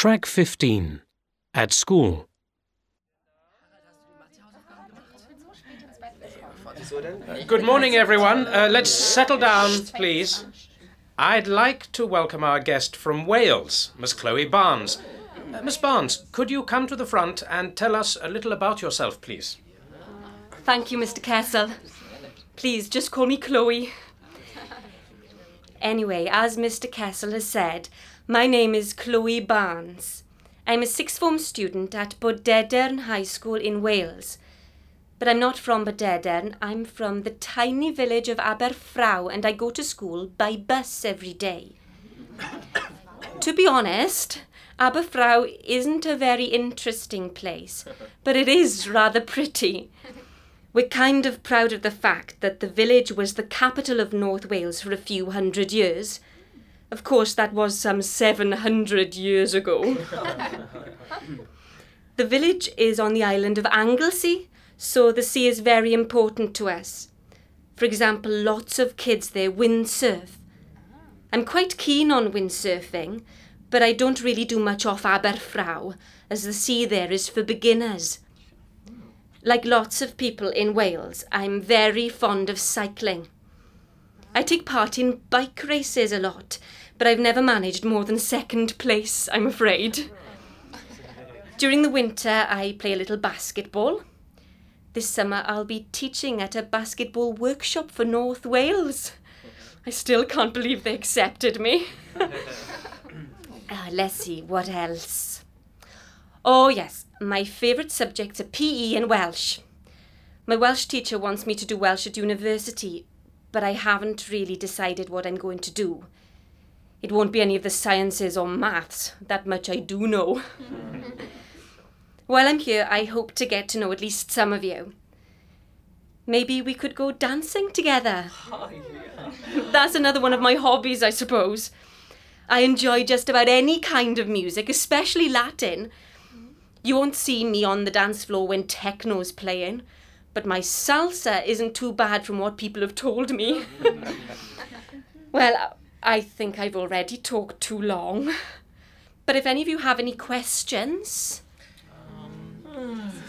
Track 15. At school. Good morning, everyone. Let's settle down, please. I'd like to welcome our guest from Wales, Miss Chloe Barnes. Miss Barnes, could you come to the front and tell us a little about yourself, please? Thank you, Mr. Kessel. Please, just call me Chloe. Anyway, as Mr. Kessel has said, my name is Chloe Barnes. I'm a sixth form student at Bodedern High School in Wales. But I'm not from Bodedern, I'm from the tiny village of Aberfraw, and I go to school by bus every day. To be honest, Aberfraw isn't a very interesting place, but it is rather pretty. We're kind of proud of the fact that the village was the capital of North Wales for a few hundred years. Of course, that was some 700 years ago. The village is on the island of Anglesey, so the sea is very important to us. For example, lots of kids there windsurf. I'm quite keen on windsurfing, but I don't really do much off Aberfraw, as the sea there is for beginners. Like lots of people in Wales, I'm very fond of cycling. I take part in bike races a lot, but I've never managed more than second place, I'm afraid. During the winter, I play a little basketball. This summer, I'll be teaching at a basketball workshop for North Wales. I still can't believe they accepted me. Let's see, what else? Oh yes, my favourite subjects are PE and Welsh. My Welsh teacher wants me to do Welsh at university, but I haven't really decided what I'm going to do. It won't be any of the sciences or maths, that much I do know. While I'm here, I hope to get to know at least some of you. Maybe we could go dancing together. That's another one of my hobbies, I suppose. I enjoy just about any kind of music, especially Latin. You won't see me on the dance floor when techno's playing, but my salsa isn't too bad from what people have told me. Well, I think I've already talked too long. But if any of you have any questions...